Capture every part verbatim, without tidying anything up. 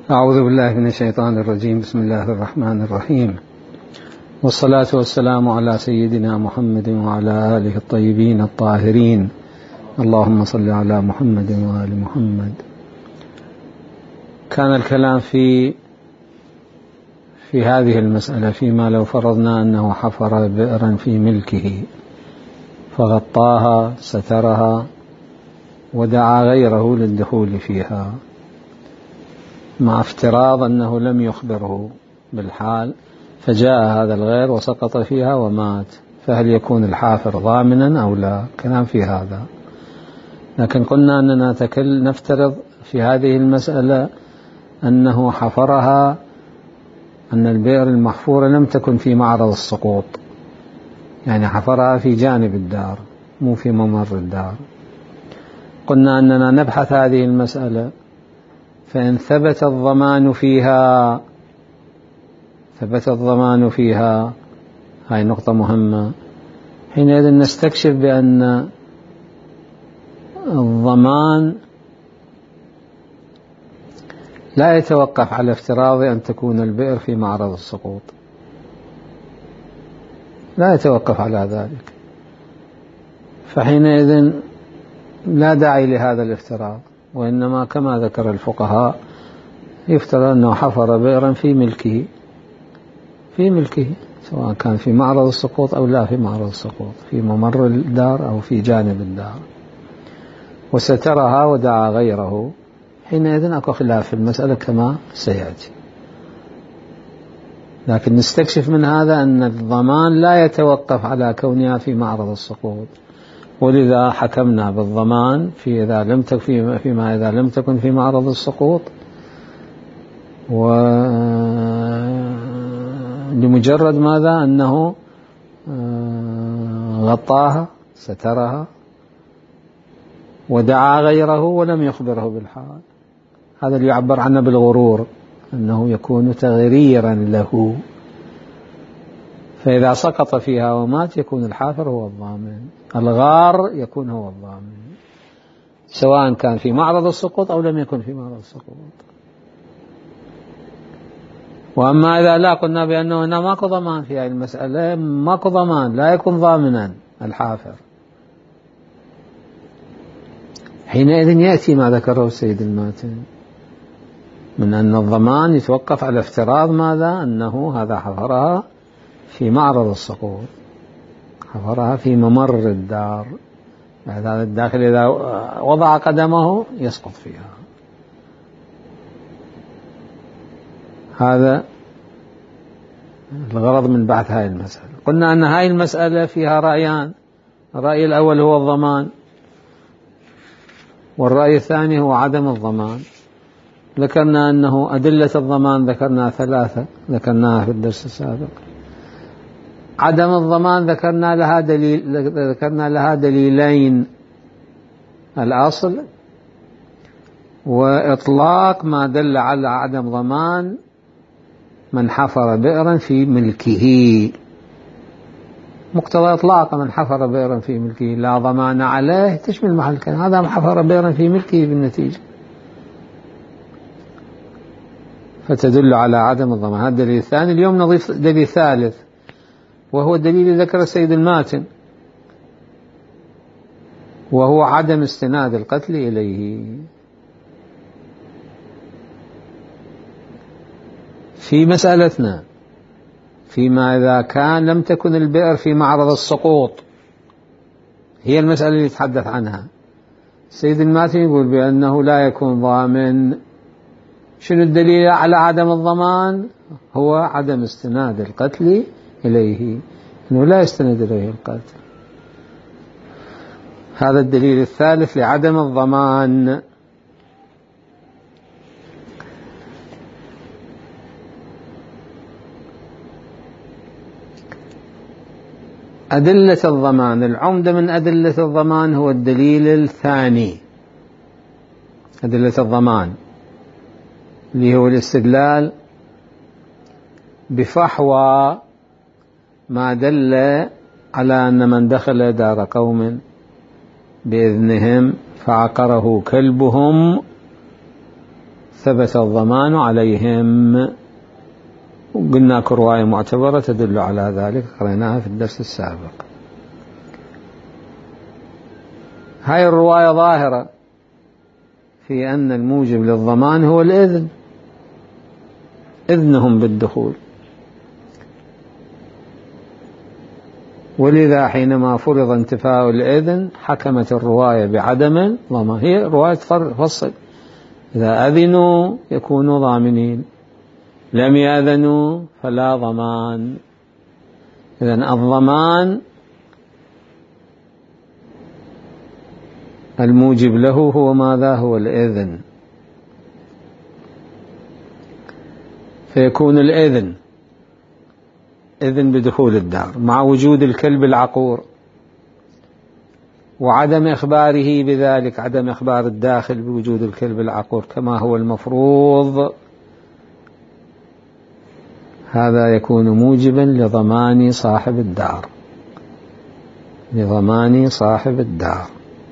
أعوذ بالله من الشيطان الرجيم. بسم الله الرحمن الرحيم، والصلاة والسلام على سيدنا محمد وعلى آله الطيبين الطاهرين. اللهم صل على محمد وآل محمد. كان الكلام في في هذه المسألة فيما لو فرضنا أنه حفر بئرا في ملكه فغطاها سترها ودعا غيره للدخول فيها، مع افتراض أنه لم يخبره بالحال فجاء هذا الغير وسقط فيها ومات، فهل يكون الحافر ضامنا أو لا؟ كلام في هذا. لكن قلنا أننا تكل نفترض في هذه المسألة أنه حفرها، أن البئر المحفورة لم تكن في معرض السقوط، يعني حفرها في جانب الدار مو في ممر الدار. قلنا أننا نبحث هذه المسألة، فإن ثبت الضمان فيها ثبت الضمان فيها هاي نقطة مهمة، حينئذ نستكشف بأن الضمان لا يتوقف على افتراض أن تكون البئر في معرض السقوط، لا يتوقف على ذلك، فحينئذ لا داعي لهذا الافتراض، وإنما كما ذكر الفقهاء يفترض أنه حفر بئرا في ملكه في ملكه سواء كان في معرض السقوط أو لا في معرض السقوط، في ممر الدار أو في جانب الدار، وسترها ودعا غيره، حينئذ أكو خلاف في المسألة كما سيأتي. لكن نستكشف من هذا أن الضمان لا يتوقف على كونها في معرض السقوط، ولذا حكمنا بالضمان في إذا لم تكن فيما إذا لم تكن في معرض السقوط، ولمجرد ماذا؟ أنه غطاها سترها ودعا غيره ولم يخبره بالحال. هذا اللي يعبر عنه بالغرور، أنه يكون تغريرا له، فإذا سقط فيها ومات يكون الحافر هو الضامن، الغار يكون هو الضامن، سواء كان في معرض السقوط أو لم يكن في معرض السقوط. وأما إذا لا، قلنا بأنه هنا ماكو ضمان في هذه المسألة، ماكو ضمان، لا يكون ضامنا الحافر. حينئذ يأتي ما ذكره السيد الماتن من أن الضمان يتوقف على افتراض ماذا؟ أنه هذا حفرها في معرض السقوط، حفرها في ممر الدار، هذا الداخل إذا وضع قدمه يسقط فيها. هذا الغرض من بحث هذه المسألة. قلنا أن هذه المسألة فيها رأيان، الرأي الأول هو الضمان، والرأي الثاني هو عدم الضمان. ذكرنا أنه أدلة الضمان ذكرنا ثلاثة ذكرناها في الدرس السابق. عدم الضمان ذكرنا لها دليل ذكرنا لها دليلين، الأصل وإطلاق ما دل على عدم ضمان من حفر بئرا في ملكه. مقتضى إطلاق من حفر بئرا في ملكه لا ضمان عليه تشمل محل كلام، هذا حفر بئرا في ملكه بالنتيجة، فتدل على عدم الضمان. هذا الدليل الثاني. اليوم نضيف دليل ثالث، وهو الدليل ذكر السيد الماتن، وهو عدم استناد القتل إليه. في مسألتنا فيما إذا كان لم تكن البئر في معرض السقوط، هي المسألة اللي يتحدث عنها السيد الماتن، يقول بأنه لا يكون ضامن. شنو الدليل على عدم الضمان؟ هو عدم استناد القتل إليه، أنه لا يستند إليه القتل. هذا الدليل الثالث لعدم الضمان. أدلة الضمان، العمدة من أدلة الضمان هو الدليل الثاني، أدلة الضمان اللي هو الاستدلال بفحوى ما دل على أن من دخل دار قوم بإذنهم فعقره كلبهم ثبت الضمان عليهم. وقلنا رواية معتبرة تدل على ذلك، قرأناها في الدرس السابق. هاي الرواية ظاهرة في أن الموجب للضمان هو الإذن، إذنهم بالدخول، ولذا حينما فرض انتفاء الإذن حكمت الرواية بعدم الضمان. هي رواية فصل، إذا أذنوا يكونوا ضامنين، لم يأذنوا فلا ضمان. إذن الضمان الموجب له هو ماذا؟ هو الإذن. فيكون الإذن إذن بدخول الدار مع وجود الكلب العقور وعدم إخباره بذلك، عدم إخبار الداخل بوجود الكلب العقور كما هو المفروض، هذا يكون موجبا لضمان صاحب الدار، لضمان صاحب الدار،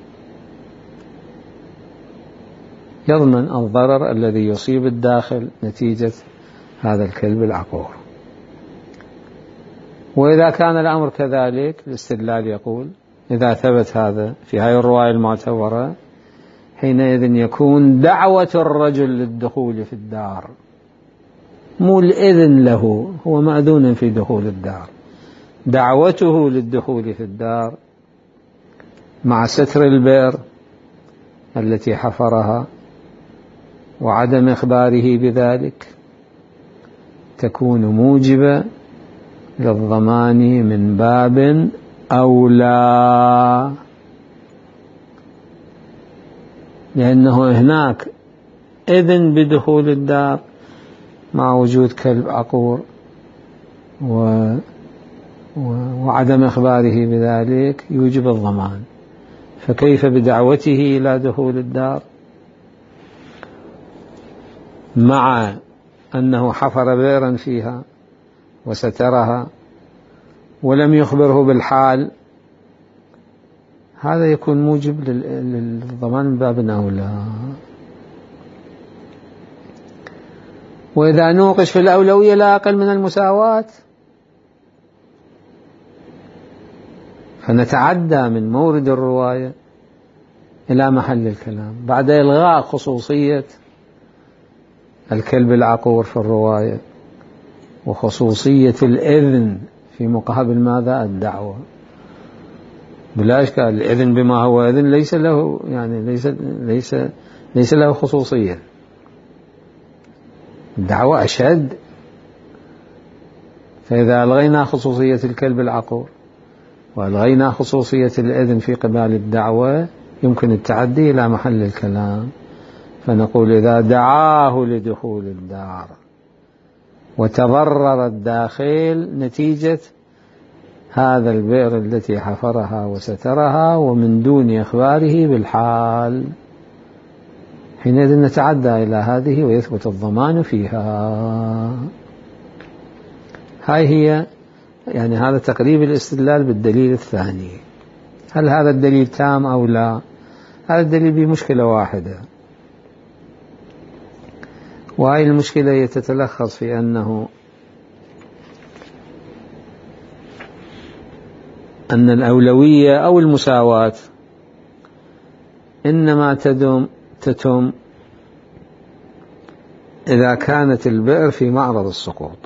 يضمن الضرر الذي يصيب الداخل نتيجة هذا الكلب العقور. وإذا كان الأمر كذلك الاستدلال يقول إذا ثبت هذا في هذه الرواية المعتبرة، حينئذ يكون دعوة الرجل للدخول في الدار، مو الإذن له، هو مأذون في دخول الدار، دعوته للدخول في الدار مع ستر البئر التي حفرها وعدم إخباره بذلك تكون موجبة للضمان من باب أولى، لأنه هناك إذن بدخول الدار مع وجود كلب عقور و... و... وعدم إخباره بذلك يوجب الضمان، فكيف بدعوته إلى دخول الدار مع أنه حفر بئرا فيها وسترها ولم يخبره بالحال؟ هذا يكون موجب للضمان من باب أولى. وإذا نوقش في الأولوية لا أقل من المساواة، فنتعدى من مورد الرواية إلى محل الكلام بعد إلغاء خصوصية الكلب العقور في الرواية وخصوصية الإذن في مقابل ماذا؟ الدعوة. بلا إشكال الإذن بما هو إذن ليس له يعني ليس ليس ليس له خصوصية، الدعوة أشد. فإذا ألغينا خصوصية الكلب العقور وألغينا خصوصية الإذن في قبال الدعوة يمكن التعدي إلى محل الكلام، فنقول إذا دعاه لدخول الدار وتضرر الداخل نتيجة هذا البئر التي حفرها وسترها ومن دون إخباره بالحال، حينئذ نتعدى إلى هذه ويثبت الضمان فيها. هاي هي يعني هذا تقريب الاستدلال بالدليل الثاني. هل هذا الدليل تام أو لا؟ هذا الدليل بمشكلة واحدة، وهي المشكلة تتلخص في أنه أن الأولوية أو المساواة إنما تدوم تتم إذا كانت البئر في معرض السقوط،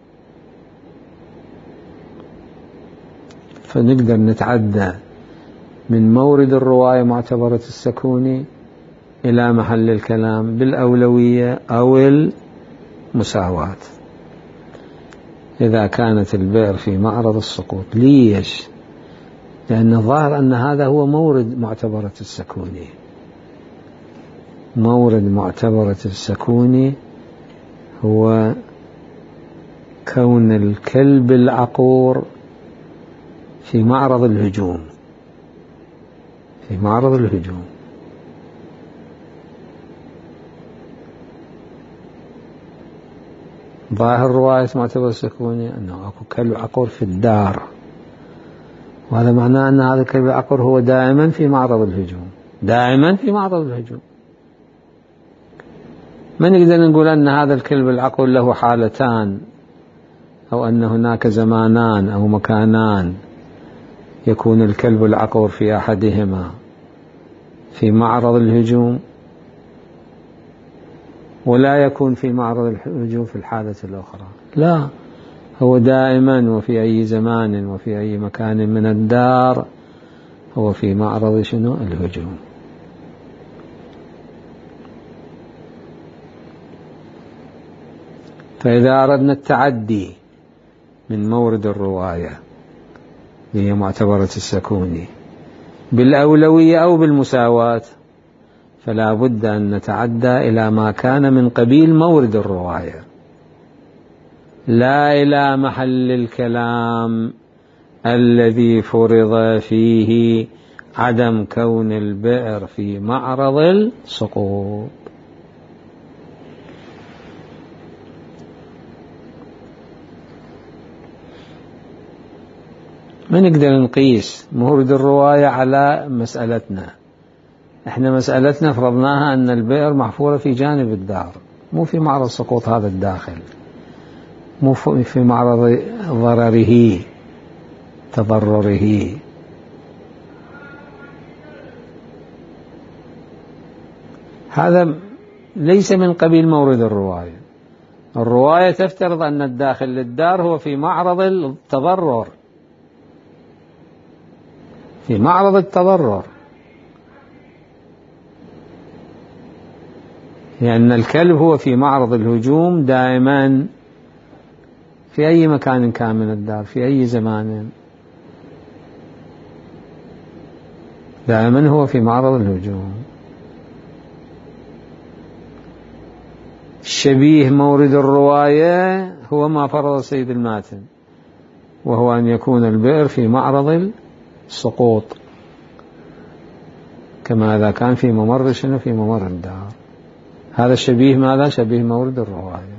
فنقدر نتعدى من مورد الرواية معتبرة السكوني إلى محل الكلام بالأولوية أو المساواة إذا كانت البئر في معرض السقوط. ليش؟ لأن الظاهر أن هذا هو مورد معتبرة السكوني، مورد معتبرة السكوني هو كون الكلب العقور في معرض الهجوم، في معرض الهجوم. ظاهر رواية معتبر السكوني أنه أكو كلب عقور في الدار، وهذا معناه أن هذا الكلب العقور هو دائما في معرض الهجوم، دائما في معرض الهجوم. ما نقدر نقول أن هذا الكلب العقور له حالتان، أو أن هناك زمانان أو مكانان يكون الكلب العقور في أحدهما في معرض الهجوم ولا يكون في معرض الهجوم في الحالة الأخرى. لا، هو دائما وفي أي زمان وفي أي مكان من الدار هو في معرض شنو؟ الهجوم. فإذا أردنا التعدي من مورد الرواية هي معتبرة السكوني بالأولوية أو بالمساواة، فلا بد أن نتعدى إلى ما كان من قبيل مورد الرواية، لا إلى محل الكلام الذي فرض فيه عدم كون البئر في معرض السقوط. ما نقدر نقيس مورد الرواية على مسألتنا. احنا مسألتنا فرضناها أن البئر محفورة في جانب الدار، مو في معرض سقوط هذا الداخل، مو في معرض ضرره تضرره. هذا ليس من قبيل مورد الرواية. الرواية تفترض أن الداخل للدار هو في معرض التضرر، في معرض التضرر، لأن الكلب هو في معرض الهجوم دائما في أي مكان كان من الدار في أي زمان، دائما هو في معرض الهجوم. شبيه مورد الرواية هو ما فرض سيد الماتن، وهو أن يكون البئر في معرض السقوط كما إذا كان في ممر شنو؟ في ممر الدار. هذا الشبيه ماذا؟ شبيه مورد الرواية.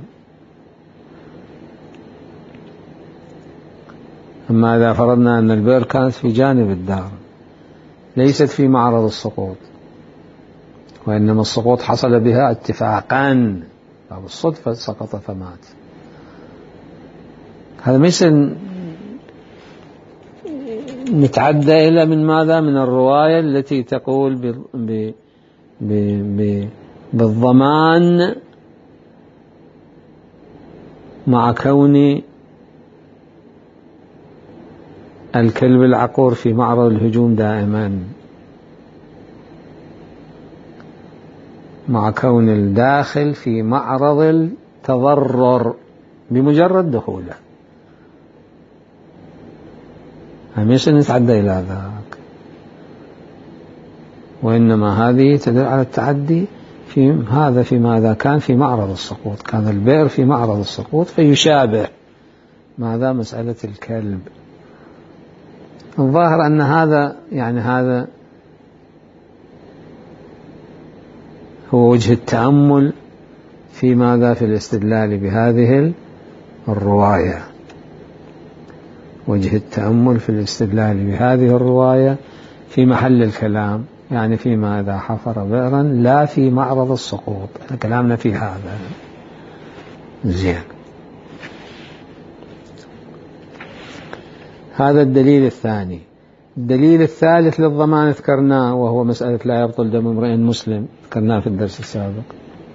أما إذا فرضنا أن البئر كانت في جانب الدار ليست في معرض السقوط، وإنما السقوط حصل بها اتفاقا أو بالصدفة سقط فمات، هذا مثل نتعدى إلى من ماذا؟ من الرواية التي تقول ب ب ب ب بالضمان مع كون الكلب العقور في معرض الهجوم دائما، مع كون الداخل في معرض التضرر بمجرد دخوله. هميش نتعدى إلى ذاك، وإنما هذه تدل على التعدي في هذا في ماذا كان في معرض السقوط، كان البئر في معرض السقوط فيشابه ماذا؟ مسألة الكلب. الظاهر أن هذا يعني هذا هو وجه التأمل في ماذا؟ في الاستدلال بهذه الرواية، وجه التأمل في الاستدلال بهذه الرواية في محل الكلام، يعني في ماذا؟ حفر بئرا لا في معرض السقوط. كلامنا في هذا زين. هذا الدليل الثاني. الدليل الثالث للضمان ذكرناه، وهو مسألة لا يبطل دم امرئ مسلم، ذكرناه في الدرس السابق.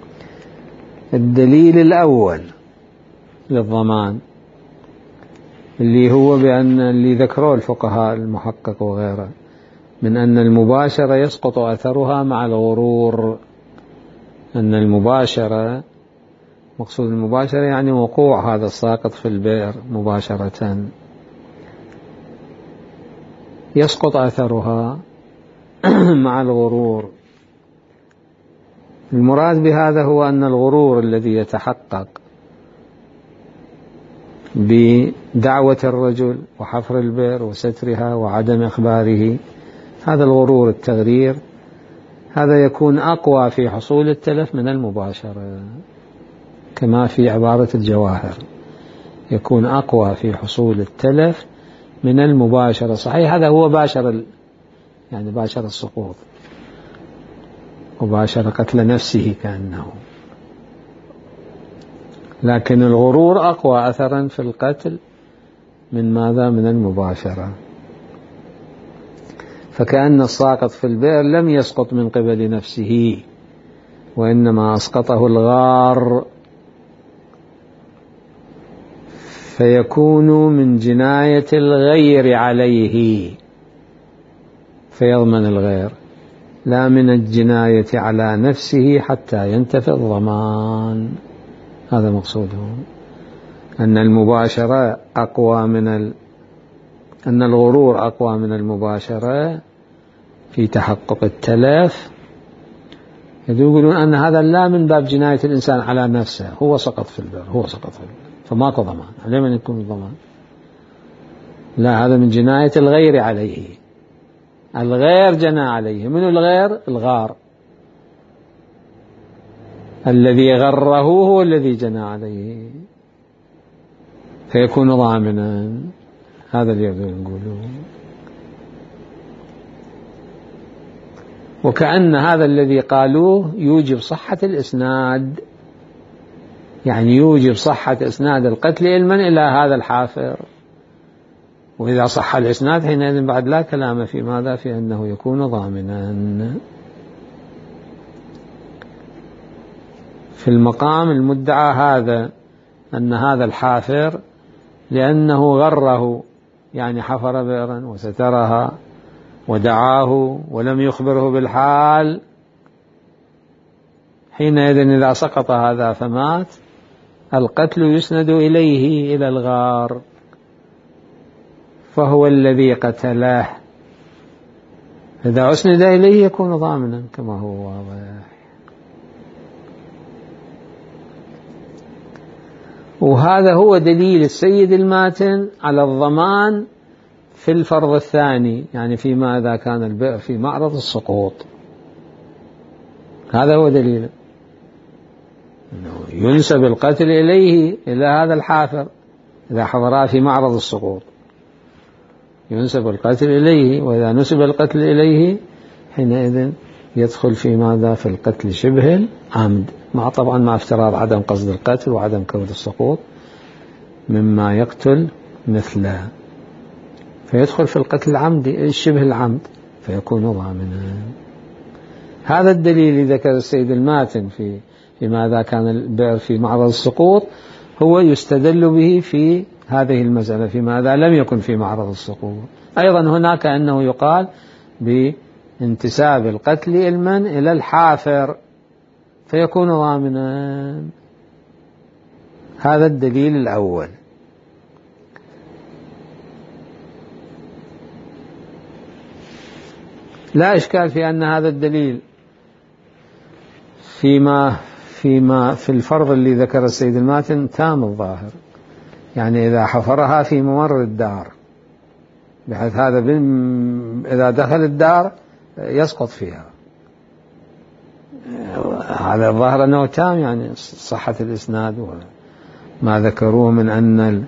الدليل الأول للضمان اللي هو بأن اللي ذكروه الفقهاء المحقق وغيره من أن المباشرة يسقط أثرها مع الغرور، أن المباشرة مقصود المباشرة يعني وقوع هذا الساقط في البئر مباشرة يسقط أثرها مع الغرور. المراد بهذا هو أن الغرور الذي يتحقق بدعوة الرجل وحفر البئر وسترها وعدم إخباره، هذا الغرور التغرير هذا يكون أقوى في حصول التلف من المباشرة، كما في عبارة الجواهر يكون أقوى في حصول التلف من المباشرة. صحيح هذا هو باشر يعني باشر السقوط وباشر قتل نفسه كأنه، لكن الغرور أقوى أثرا في القتل من ماذا؟ من المباشرة. فكأن الساقط في البئر لم يسقط من قبل نفسه، وإنما أسقطه الغار، فيكون من جناية الغير عليه فيضمن الغير، لا من الجناية على نفسه حتى ينتفي الضمان. هذا مقصوده، أن المباشرة أقوى من ال... أن الغرور أقوى من المباشرة في تحقق التلف. يقولون أن هذا لا من باب جناية الإنسان على نفسه، هو سقط في البر، هو سقط في البر فماكو ضمان، عليه من يكون الضمان؟ لا، هذا من جناية الغير عليه، الغير جنى عليه. من الغير؟ الغار، الذي غره هو الذي جنى عليه، فيكون ضامنا. هذا اللي يبدو نقوله. وكأن هذا الذي قالوه يوجب صحة الإسناد، يعني يوجب صحة إسناد القتل علما إلى هذا الحافر. وإذا صح الإسناد حينئذ بعد لا كلام في ماذا؟ في أنه يكون ضامنا. في المقام المدعى هذا أن هذا الحافر لأنه غره، يعني حفر بئرا وسترها ودعاه ولم يخبره بالحال، حينئذ إذا سقط هذا فمات القتل يسند إليه إلى الغار، فهو الذي قتله. إذا أسند إليه يكون ضامنا كما هو واضح. وهذا هو دليل السيد الماتن على الضمان في الفرض الثاني، يعني فيما إذا كان البئر في معرض السقوط. هذا هو دليل أنه ينسب القتل إليه، إلى هذا الحافر إذا حضرها في معرض السقوط ينسب القتل إليه، وإذا نسب القتل إليه حينئذ يدخل في ماذا؟ في القتل شبه العمد، مع طبعا مع افتراض عدم قصد القتل وعدم كون السقوط مما يقتل مثله، فيدخل في القتل العمدي شبه العمد فيكون ضامنا. هذا الدليل الذي ذكر السيد الماتن في في ماذا كان البئر في معرض السقوط هو يستدل به في هذه المسألة في ماذا لم يكن في معرض السقوط. أيضا هناك أنه يقال بانتساب القتل علما إلى الحافر فيكون ضامنا. هذا الدليل الأول. لا إشكال في أن هذا الدليل فيما فيما في الفرض اللي ذكر السيد الماتن تام الظاهر، يعني إذا حفرها في ممر الدار بحيث هذا إذا دخل الدار يسقط فيها، هذا الظاهر أنه تام، يعني صحة الإسناد وما ذكروه من أن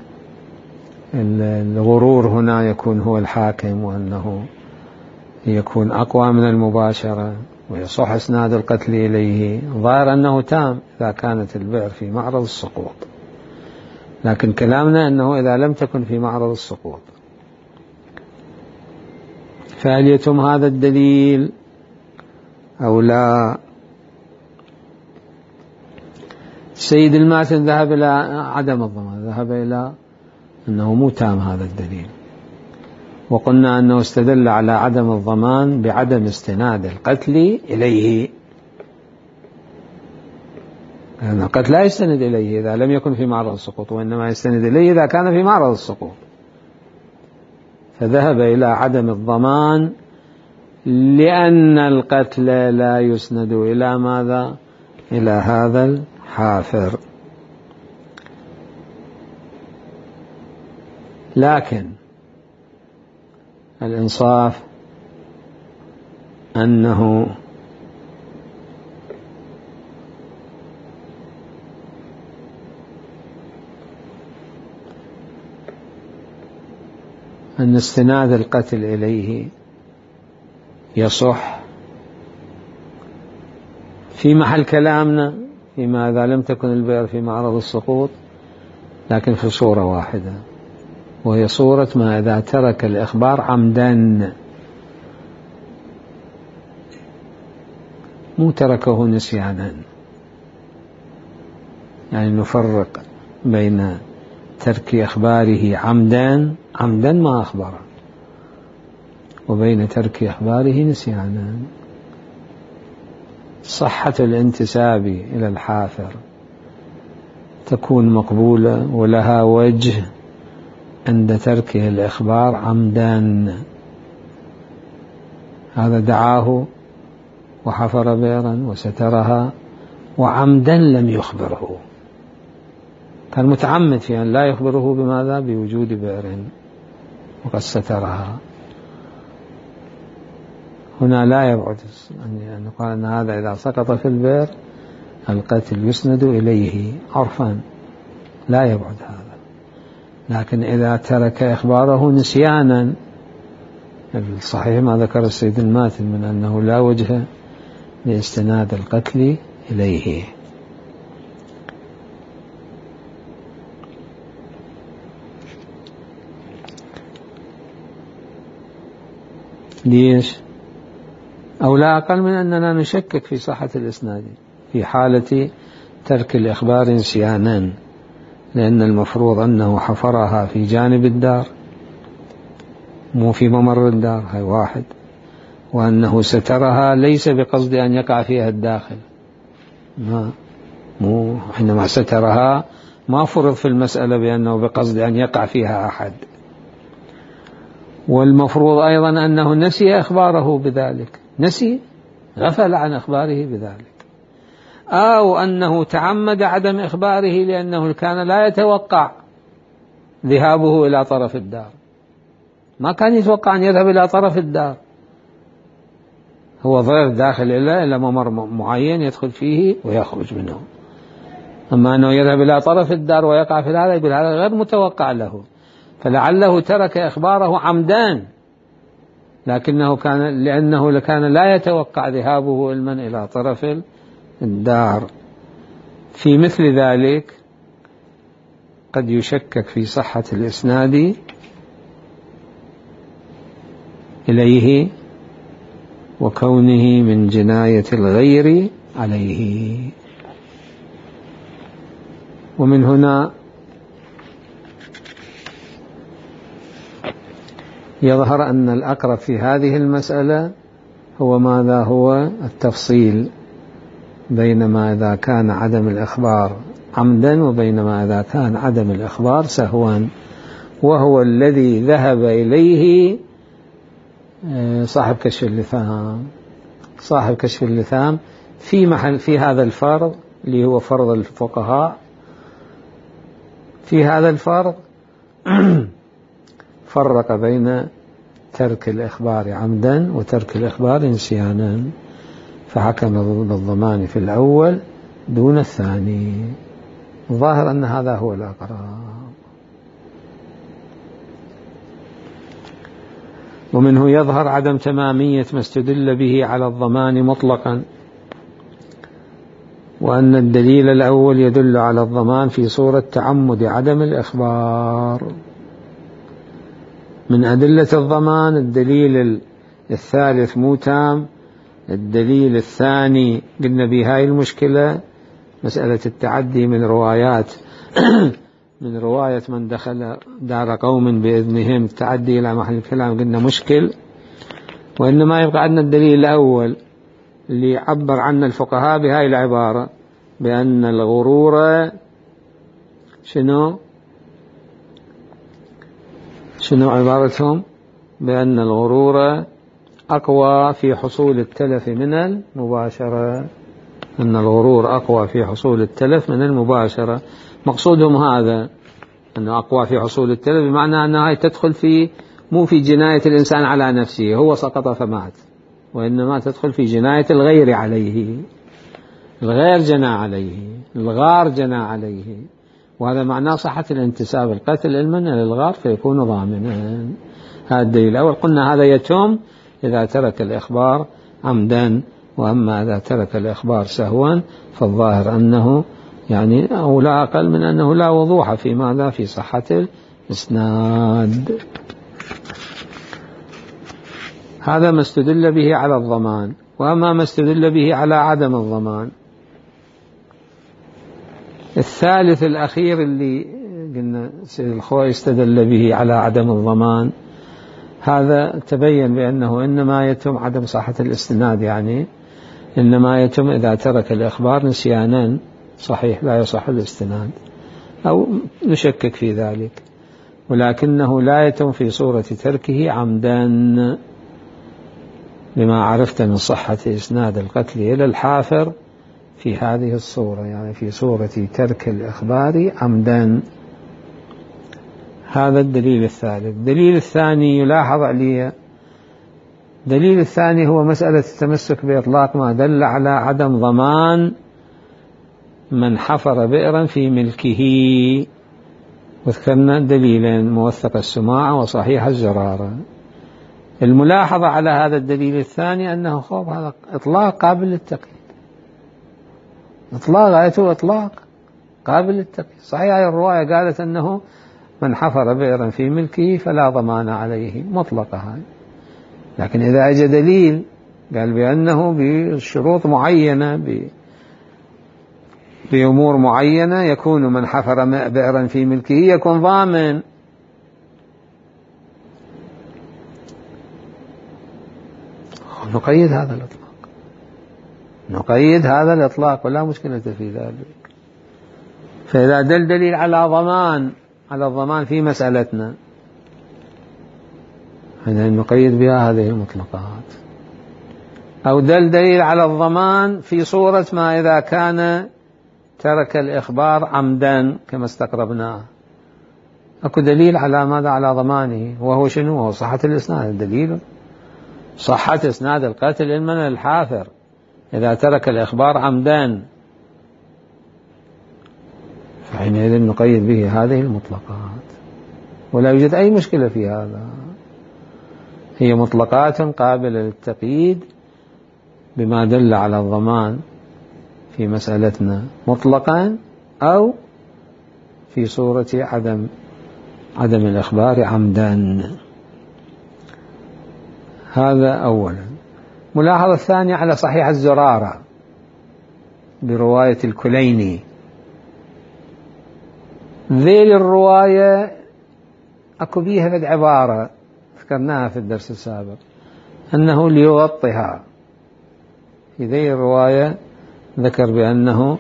الغرور هنا يكون هو الحاكم، وأنه يكون أقوى من المباشرة ويصح إسناد القتل إليه، ظاهر أنه تام إذا كانت البئر في معرض السقوط. لكن كلامنا أنه إذا لم تكن في معرض السقوط فهل يتم هذا الدليل أو لا؟ السيد الماتن ذهب إلى عدم الضمان، ذهب إلى أنه مو تام هذا الدليل، وقلنا أنه استدل على عدم الضمان بعدم استناد القتل إليه، لأن القتل لا يستند إليه إذا لم يكن في معرض السقوط، وإنما يستند إليه إذا كان في معرض السقوط، فذهب إلى عدم الضمان لأن القتل لا يسند إلى ماذا؟ إلى هذا الحافر. لكن الإنصاف أنه أن استناد القتل إليه يصح في محل كلامنا فيما إذا لم تكن البئر في معرض السقوط لكن في صورة واحدة، وهي صورة ما إذا ترك الإخبار عمدا، مو تركه نسيانا. يعني نفرق بين ترك إخباره عمدا عمدا ما أخبره، وبين ترك إخباره نسيانا. صحة الانتساب إلى الحافر تكون مقبولة ولها وجه عند تركه الإخبار عمدا. هذا دعاه وحفر بئرا وسترها وعمدا لم يخبره، كان متعمد في أن لا يخبره بماذا؟ بوجود بئر وقد سترها. هنا لا يبعد أن يقال أن هذا إذا سقط في البئر القتل يسند إليه عرفا، لا يبعد هذا. لكن إذا ترك إخباره نسيانا، الصحيح ما ذكر السيد الماتن من أنه لا وجه لاستناد القتل إليه. ليش؟ أو لا أقل من أننا نشكك في صحة الإسناد في حالة ترك الإخبار نسيانا، لأن المفروض أنه حفرها في جانب الدار مو في ممر الدار، هاي واحد، وأنه سترها ليس بقصد أن يقع فيها الداخل، ما مو حينما سترها ما فرض في المسألة بأنه بقصد أن يقع فيها أحد. والمفروض أيضا أنه نسي إخباره بذلك، نسي غفل عن إخباره بذلك، أو أنه تعمد عدم إخباره لأنه كان لا يتوقع ذهابه إلى طرف الدار، ما كان يتوقع أن يذهب إلى طرف الدار، هو ضير داخل إلى إلى ممر معين يدخل فيه ويخرج منه. أما أنه يذهب إلى طرف الدار ويقع في هذا، يقول هذا غير متوقع له، فلعله ترك إخباره عمدان، لكنه كان لأنه كان لا يتوقع ذهابه علما إلى طرف الدار. في مثل ذلك قد يشكك في صحة الإسناد إليه وكونه من جناية الغير عليه. ومن هنا يظهر أن الأقرب في هذه المسألة هو ماذا؟ هو التفصيل بين ما إذا كان عدم الإخبار عمدا وبين ما إذا كان عدم الإخبار سهوا، وهو الذي ذهب إليه صاحب كشف اللثام. صاحب كشف اللثام في محل في هذا الفرض اللي هو فرض الفقهاء، في هذا الفرض فرق بين ترك الإخبار عمدا وترك الإخبار نسيانا، فحكم بالضمان في الأول دون الثاني. ظاهر أن هذا هو الأقرب. ومنه يظهر عدم تمامية ما استدل به على الضمان مطلقا، وأن الدليل الأول يدل على الضمان في صورة تعمد عدم الإخبار. من أدلة الضمان الدليل الثالث مو تام، الدليل الثاني قلنا بهاي المشكلة مسألة التعدي من روايات من رواية من دخل دار قوم بإذنهم التعدي إلى محل الكلام، قلنا مشكل. وإنما يبقى عندنا الدليل الأول اللي عبر عنه الفقهاء بهاي العبارة بأن الغرور شنو شنو عبارتهم؟ بأن الغرور أقوى في حصول التلف من المباشرة، أن الغرور أقوى في حصول التلف من المباشرة. مقصودهم هذا، أنه أقوى في حصول التلف بمعنى أنها تدخل في مو في جناية الإنسان على نفسه هو سقط فمات، وإنما تدخل في جناية الغير عليه، الغير جنى عليه، الغار جنى عليه، وهذا معناه صحة الانتساب القتل المنع للغار فيكون ضامنا. هذا الدليل الأول. قلنا هذا يتم إذا ترك الإخبار عمدا وأما إذا ترك الإخبار سهوا فالظاهر أنه يعني أو لا أقل من أنه لا وضوح في ماذا في صحة الإسناد. هذا ما استدل به على الضمان. وأما ما استدل به على عدم الضمان، الثالث الأخير اللي قلنا سيد الخوئي استدل به على عدم الضمان، هذا تبين بأنه إنما يتم عدم صحة الاستناد، يعني إنما يتم إذا ترك الإخبار نسيانا صحيح لا يصح الاستناد أو نشكك في ذلك، ولكنه لا يتم في صورة تركه عمدا، لما عرفت من صحة إسناد القتل إلى الحافر في هذه الصورة، يعني في صورة ترك الإخبار عمدا. هذا الدليل الثالث. الدليل الثاني يلاحظ عليه، الدليل الثاني هو مسألة التمسك بإطلاق ما دل على عدم ضمان من حفر بئرا في ملكه، وذكرنا دليلين: موثق السماعة وصحيح الزرارة. الملاحظة على هذا الدليل الثاني أنه خوف هذا إطلاق قابل للتقييد، إطلاق غايته إطلاق قابل للتقييد. صحيح الرواية قالت أنه من حفر بئرا في ملكه فلا ضمان عليه، مطلقة هاي، لكن إذا أجى دليل قال بأنه بشروط معينة بأمور معينة يكون من حفر بئرا في ملكه يكون ضامن، نقيد هذا الإطلاق، نقيد هذا الإطلاق ولا مشكلة في ذلك. فإذا دل دليل على ضمان على الضمان في مسألتنا حينئذ نقيد بها هذه المطلقات، أو دل دليل على الضمان في صورة ما إذا كان ترك الإخبار عمدا كما استقربناه، أكو دليل على ماذا؟ على ضمانه، وهو شنو؟ وهو صحة الإسناد. الدليل صحة إسناد القتل من الحافر إذا ترك الإخبار عمدا، فحينئذ نقيد به هذه المطلقات ولا يوجد أي مشكلة في هذا. هي مطلقات قابلة للتقييد بما دل على الضمان في مسألتنا مطلقا أو في صورة عدم عدم الإخبار عمدا. هذا أولا. ملاحظة الثانية على صحيح الزرارة برواية الكليني، ذيل الرواية أكو بيها فد عبارة ذكرناها في الدرس السابق أنه ليغطها. في ذيل الرواية ذكر بأنه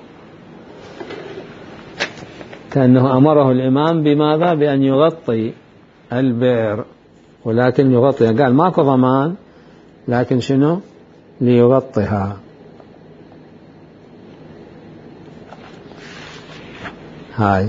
كأنه أمره الإمام بماذا؟ بأن يغطي البئر، ولكن يغطي قال ماكو ضمان، لكن شنو؟ ليغطها. هاي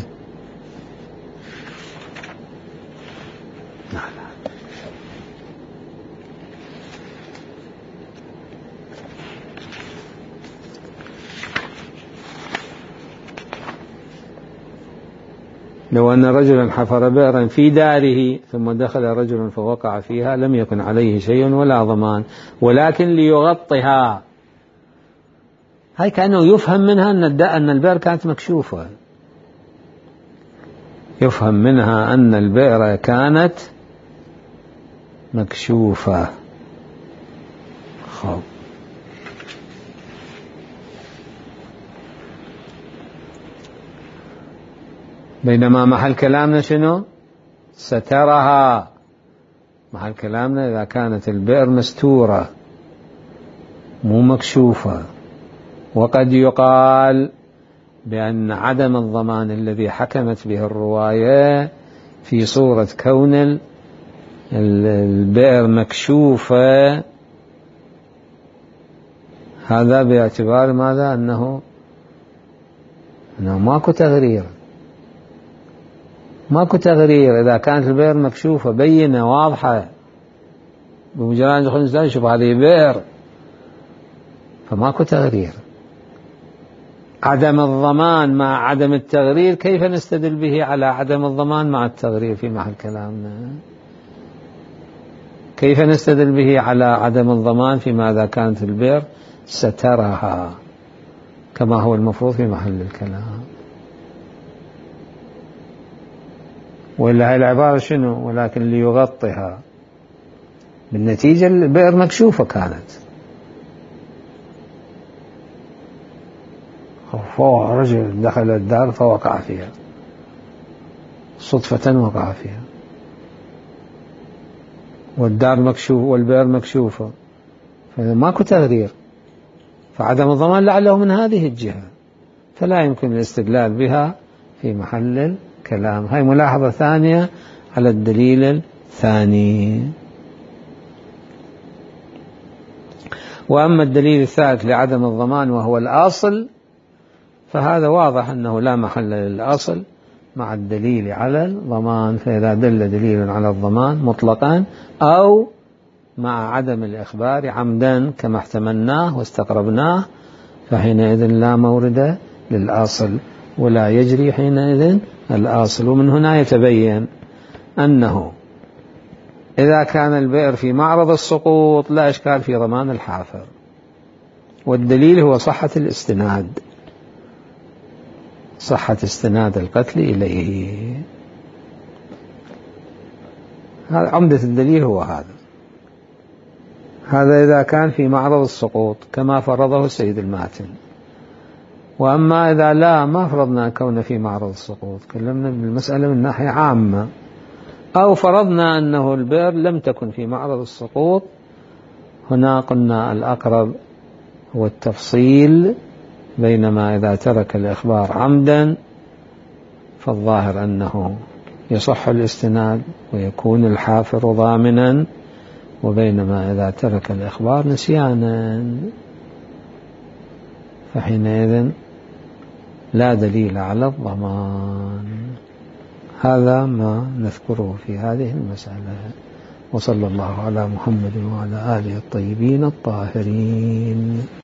لو أن رجلا حفر بئرا في داره ثم دخل رجل فوقع فيها لم يكن عليه شيء ولا ضمان، ولكن ليغطها. هاي كأنه يفهم منها أن البئر كانت مكشوفة، يفهم منها أن البئر كانت مكشوفة. خب بينما محل كلامنا شنو؟ سترها. محل كلامنا إذا كانت البئر مستورة مو مكشوفة. وقد يقال بأن عدم الضمان الذي حكمت به الرواية في صورة كون البئر مكشوفة، هذا باعتبار ماذا؟ أنه أنه ماكو تغرير، ماكو تغرير. إذا كانت البئر مكشوفة بينة واضحة بمجرد دخول الإنسان يشوف هذه بئر، فماكو تغرير. عدم الضمان مع عدم التغرير كيف نستدل به على عدم الضمان مع التغرير في محل كلامنا؟ كيف نستدل به على عدم الضمان فيما إذا كانت البئر سترها كما هو المفروض في محل الكلام. وإلا هاي العبارة شنو؟ ولكن ليغطها. بالنتيجة البئر مكشوفة كانت، فوق رجل دخل الدار فوقع فيها صدفة، وقع فيها، والدار مكشوف والبئر مكشوفة، فماكو تغرير، فعدم الضمان لعله من هذه الجهة، فلا يمكن الاستدلال بها في محل الكلام. هاي ملاحظة ثانية على الدليل الثاني. وأما الدليل الثالث لعدم الضمان وهو الأصل، فهذا واضح أنه لا محل للأصل مع الدليل على الضمان. فإذا دل دليل على الضمان مطلقا أو مع عدم الإخبار عمدا كما احتملناه واستقربناه، فحينئذ لا مورد للأصل ولا يجري حينئذ الأصل. ومن هنا يتبين أنه إذا كان البئر في معرض السقوط لا إشكال في ضمان الحافر، والدليل هو صحة الاستناد، صحة استناد القتل إليه. هذا عمدة الدليل، هو هذا هذا إذا كان في معرض السقوط كما فرضه السيد الماتن. وأما إذا لا ما فرضنا كون في معرض السقوط، كلمنا بالمسألة من ناحية عامة، أو فرضنا أنه البئر لم تكن في معرض السقوط، هنا قلنا الأقرب هو التفصيل، بينما إذا ترك الإخبار عمدا فالظاهر أنه يصح الاستناد ويكون الحافر ضامنا، وبينما إذا ترك الإخبار نسيانا فحينئذ لا دليل على الضمان. هذا ما نذكره في هذه المسألة. وصلى الله على محمد وعلى آله الطيبين الطاهرين.